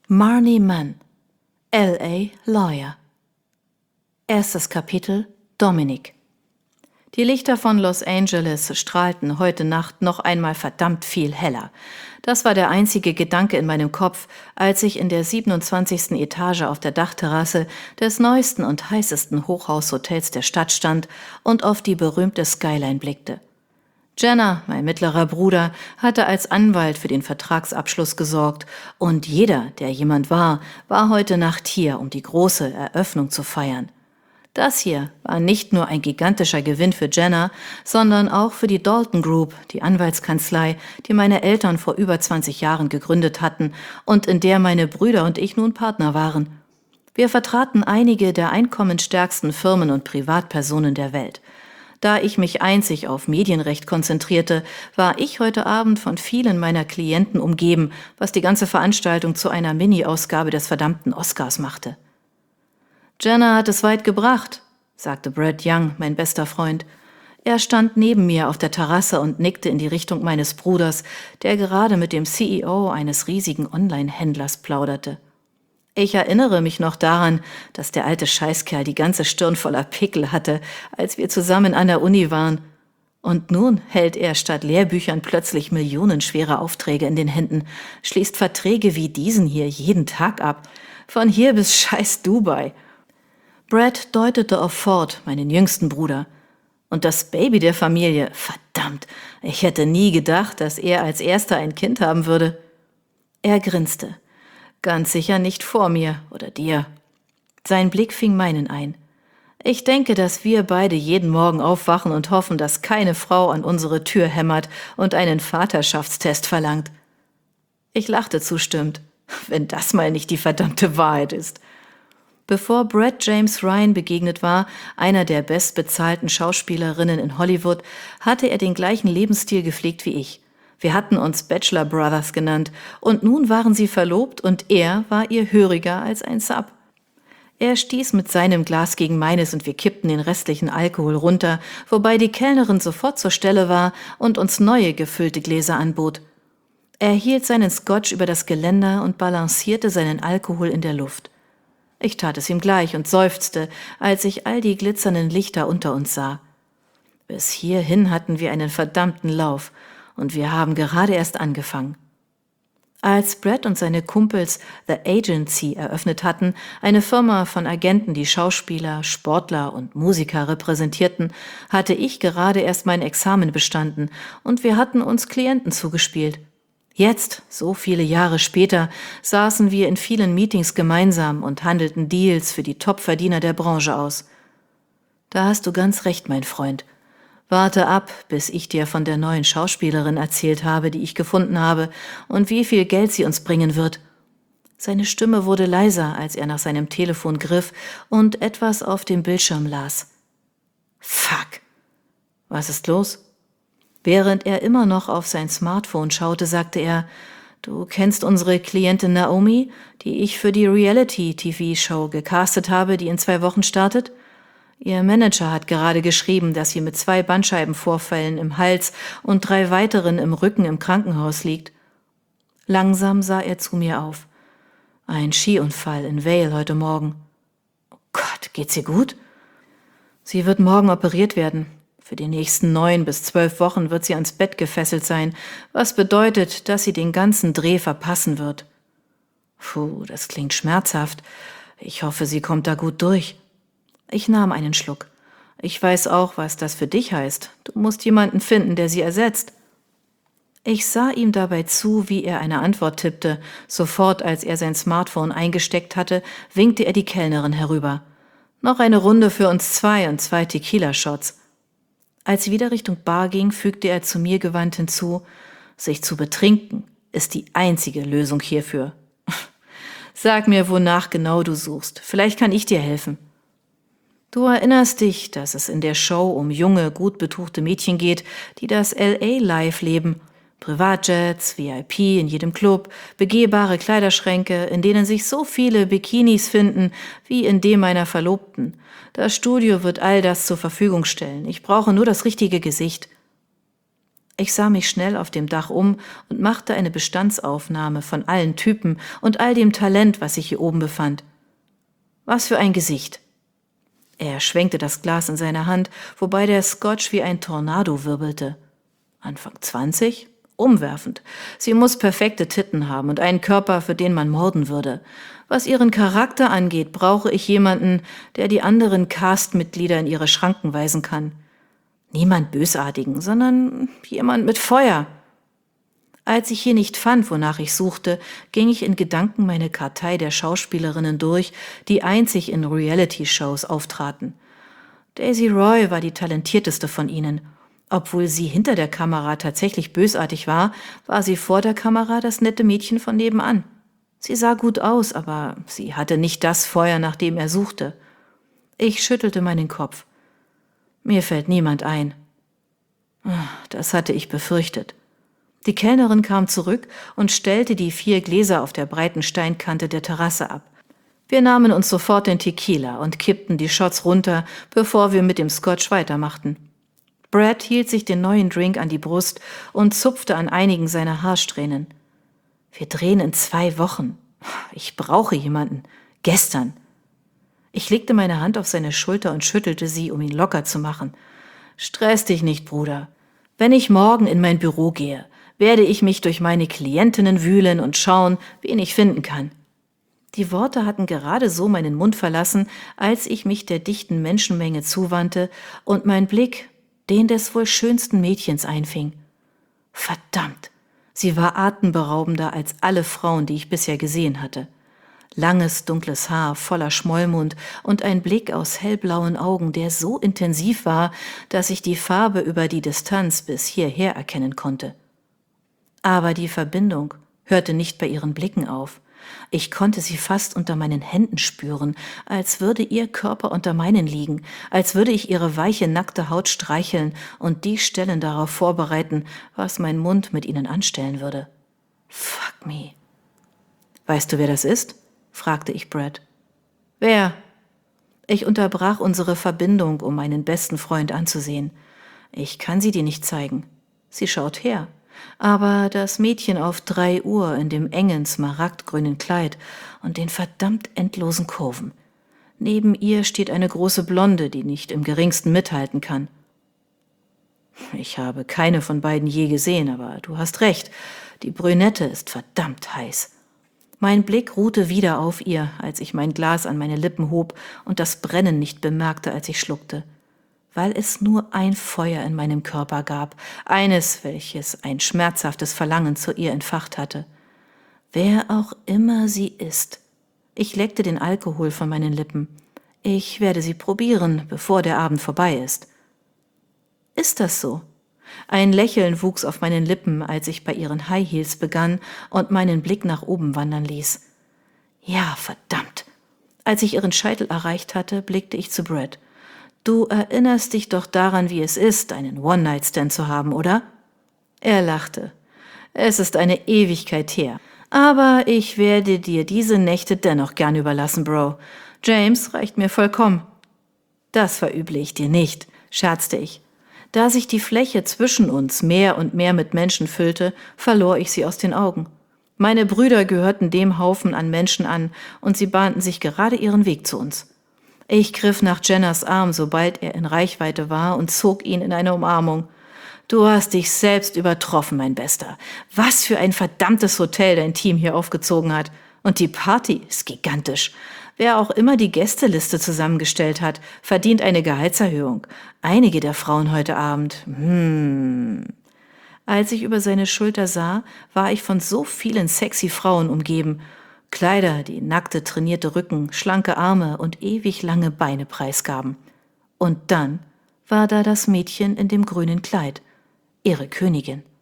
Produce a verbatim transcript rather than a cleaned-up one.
Marnie Mann, L A Lawyer. Erstes Kapitel: Dominic. Die Lichter von Los Angeles strahlten heute Nacht noch einmal verdammt viel heller. Das war der einzige Gedanke in meinem Kopf, als ich in der siebenundzwanzigsten Etage auf der Dachterrasse des neuesten und heißesten Hochhaushotels der Stadt stand und auf die berühmte Skyline blickte. Jenna, mein mittlerer Bruder, hatte als Anwalt für den Vertragsabschluss gesorgt und jeder, der jemand war, war heute Nacht hier, um die große Eröffnung zu feiern. Das hier war nicht nur ein gigantischer Gewinn für Jenna, sondern auch für die Dalton Group, die Anwaltskanzlei, die meine Eltern vor über zwanzig Jahren gegründet hatten und in der meine Brüder und ich nun Partner waren. Wir vertraten einige der einkommensstärksten Firmen und Privatpersonen der Welt. Da ich mich einzig auf Medienrecht konzentrierte, war ich heute Abend von vielen meiner Klienten umgeben, was die ganze Veranstaltung zu einer Mini-Ausgabe des verdammten Oscars machte. »Jenna hat es weit gebracht«, sagte Brad Young, mein bester Freund. Er stand neben mir auf der Terrasse und nickte in die Richtung meines Bruders, der gerade mit dem C E O eines riesigen Online-Händlers plauderte. Ich erinnere mich noch daran, dass der alte Scheißkerl die ganze Stirn voller Pickel hatte, als wir zusammen an der Uni waren. Und nun hält er statt Lehrbüchern plötzlich millionenschwere Aufträge in den Händen, schließt Verträge wie diesen hier jeden Tag ab, von hier bis scheiß Dubai. Brad deutete auf Ford, meinen jüngsten Bruder. Und das Baby der Familie, verdammt, ich hätte nie gedacht, dass er als Erster ein Kind haben würde. Er grinste. Ganz sicher nicht vor mir oder dir. Sein Blick fing meinen ein. Ich denke, dass wir beide jeden Morgen aufwachen und hoffen, dass keine Frau an unsere Tür hämmert und einen Vaterschaftstest verlangt. Ich lachte zustimmend, wenn das mal nicht die verdammte Wahrheit ist. Bevor Brad James Ryan begegnet war, einer der bestbezahlten Schauspielerinnen in Hollywood, hatte er den gleichen Lebensstil gepflegt wie ich. Wir hatten uns Bachelor Brothers genannt und nun waren sie verlobt und er war ihr höriger als ein Sub. Er stieß mit seinem Glas gegen meines und wir kippten den restlichen Alkohol runter, wobei die Kellnerin sofort zur Stelle war und uns neue gefüllte Gläser anbot. Er hielt seinen Scotch über das Geländer und balancierte seinen Alkohol in der Luft. Ich tat es ihm gleich und seufzte, als ich all die glitzernden Lichter unter uns sah. Bis hierhin hatten wir einen verdammten Lauf. Und wir haben gerade erst angefangen. Als Brad und seine Kumpels The Agency eröffnet hatten, eine Firma von Agenten, die Schauspieler, Sportler und Musiker repräsentierten, hatte ich gerade erst mein Examen bestanden und wir hatten uns Klienten zugespielt. Jetzt, so viele Jahre später, saßen wir in vielen Meetings gemeinsam und handelten Deals für die Topverdiener der Branche aus. Da hast du ganz recht, mein Freund. Warte ab, bis ich dir von der neuen Schauspielerin erzählt habe, die ich gefunden habe, und wie viel Geld sie uns bringen wird. Seine Stimme wurde leiser, als er nach seinem Telefon griff und etwas auf dem Bildschirm las. Fuck! Was ist los? Während er immer noch auf sein Smartphone schaute, sagte er, du kennst unsere Klientin Naomi, die ich für die Reality-T V-Show gecastet habe, die in zwei Wochen startet? Ihr Manager hat gerade geschrieben, dass sie mit zwei Bandscheibenvorfällen im Hals und drei weiteren im Rücken im Krankenhaus liegt. Langsam sah er zu mir auf. Ein Skiunfall in Vail heute Morgen. Oh Gott, geht's ihr gut? Sie wird morgen operiert werden. Für die nächsten neun bis zwölf Wochen wird sie ans Bett gefesselt sein, was bedeutet, dass sie den ganzen Dreh verpassen wird. Puh, das klingt schmerzhaft. Ich hoffe, sie kommt da gut durch. Ich nahm einen Schluck. Ich weiß auch, was das für dich heißt. Du musst jemanden finden, der sie ersetzt. Ich sah ihm dabei zu, wie er eine Antwort tippte. Sofort, als er sein Smartphone eingesteckt hatte, winkte er die Kellnerin herüber. Noch eine Runde für uns zwei und zwei Tequila-Shots. Als sie wieder Richtung Bar ging, fügte er zu mir gewandt hinzu, sich zu betrinken ist die einzige Lösung hierfür. Sag mir, wonach genau du suchst. Vielleicht kann ich dir helfen. Du erinnerst dich, dass es in der Show um junge, gut betuchte Mädchen geht, die das L A-Life leben. Privatjets, V I P in jedem Club, begehbare Kleiderschränke, in denen sich so viele Bikinis finden, wie in dem meiner Verlobten. Das Studio wird all das zur Verfügung stellen. Ich brauche nur das richtige Gesicht. Ich sah mich schnell auf dem Dach um und machte eine Bestandsaufnahme von allen Typen und all dem Talent, was sich hier oben befand. Was für ein Gesicht! Er schwenkte das Glas in seiner Hand, wobei der Scotch wie ein Tornado wirbelte. Anfang zwanzig? Umwerfend. Sie muss perfekte Titten haben und einen Körper, für den man morden würde. Was ihren Charakter angeht, brauche ich jemanden, der die anderen Cast-Mitglieder in ihre Schranken weisen kann. Niemand Bösartigen, sondern jemand mit Feuer. Als ich hier nicht fand, wonach ich suchte, ging ich in Gedanken meine Kartei der Schauspielerinnen durch, die einzig in Reality-Shows auftraten. Daisy Roy war die talentierteste von ihnen. Obwohl sie hinter der Kamera tatsächlich bösartig war, war sie vor der Kamera das nette Mädchen von nebenan. Sie sah gut aus, aber sie hatte nicht das Feuer, nach dem er suchte. Ich schüttelte meinen Kopf. Mir fällt niemand ein. Das hatte ich befürchtet. Die Kellnerin kam zurück und stellte die vier Gläser auf der breiten Steinkante der Terrasse ab. Wir nahmen uns sofort den Tequila und kippten die Shots runter, bevor wir mit dem Scotch weitermachten. Brad hielt sich den neuen Drink an die Brust und zupfte an einigen seiner Haarsträhnen. Wir drehen in zwei Wochen. Ich brauche jemanden. Gestern. Ich legte meine Hand auf seine Schulter und schüttelte sie, um ihn locker zu machen. Stress dich nicht, Bruder. Wenn ich morgen in mein Büro gehe, werde ich mich durch meine Klientinnen wühlen und schauen, wen ich finden kann. Die Worte hatten gerade so meinen Mund verlassen, als ich mich der dichten Menschenmenge zuwandte und mein Blick den des wohl schönsten Mädchens einfing. Verdammt, sie war atemberaubender als alle Frauen, die ich bisher gesehen hatte. Langes, dunkles Haar, voller Schmollmund und ein Blick aus hellblauen Augen, der so intensiv war, dass ich die Farbe über die Distanz bis hierher erkennen konnte. Aber die Verbindung hörte nicht bei ihren Blicken auf. Ich konnte sie fast unter meinen Händen spüren, als würde ihr Körper unter meinen liegen, als würde ich ihre weiche, nackte Haut streicheln und die Stellen darauf vorbereiten, was mein Mund mit ihnen anstellen würde. Fuck me. Weißt du, wer das ist? Fragte ich Brad. Wer? Ich unterbrach unsere Verbindung, um meinen besten Freund anzusehen. Ich kann sie dir nicht zeigen. Sie schaut her. Aber das Mädchen auf drei Uhr in dem engen, smaragdgrünen Kleid und den verdammt endlosen Kurven. Neben ihr steht eine große Blonde, die nicht im geringsten mithalten kann. Ich habe keine von beiden je gesehen, aber du hast recht, die Brünette ist verdammt heiß. Mein Blick ruhte wieder auf ihr, als ich mein Glas an meine Lippen hob und das Brennen nicht bemerkte, als ich schluckte. Weil es nur ein Feuer in meinem Körper gab, eines, welches ein schmerzhaftes Verlangen zu ihr entfacht hatte. Wer auch immer sie ist. Ich leckte den Alkohol von meinen Lippen. Ich werde sie probieren, bevor der Abend vorbei ist. Ist das so? Ein Lächeln wuchs auf meinen Lippen, als ich bei ihren High Heels begann und meinen Blick nach oben wandern ließ. Ja, verdammt. Als ich ihren Scheitel erreicht hatte, blickte ich zu Brad. Du erinnerst dich doch daran, wie es ist, einen One-Night-Stand zu haben, oder? Er lachte. Es ist eine Ewigkeit her. Aber ich werde dir diese Nächte dennoch gern überlassen, Bro. James reicht mir vollkommen. Das verüble ich dir nicht, scherzte ich. Da sich die Fläche zwischen uns mehr und mehr mit Menschen füllte, verlor ich sie aus den Augen. Meine Brüder gehörten dem Haufen an Menschen an und sie bahnten sich gerade ihren Weg zu uns. Ich griff nach Jenners Arm, sobald er in Reichweite war, und zog ihn in eine Umarmung. Du hast dich selbst übertroffen, mein Bester. Was für ein verdammtes Hotel dein Team hier aufgezogen hat. Und die Party ist gigantisch. Wer auch immer die Gästeliste zusammengestellt hat, verdient eine Gehaltserhöhung. Einige der Frauen heute Abend, hm. Als ich über seine Schulter sah, war ich von so vielen sexy Frauen umgeben. Kleider, die nackte, trainierte Rücken, schlanke Arme und ewig lange Beine preisgaben. Und dann war da das Mädchen in dem grünen Kleid, ihre Königin.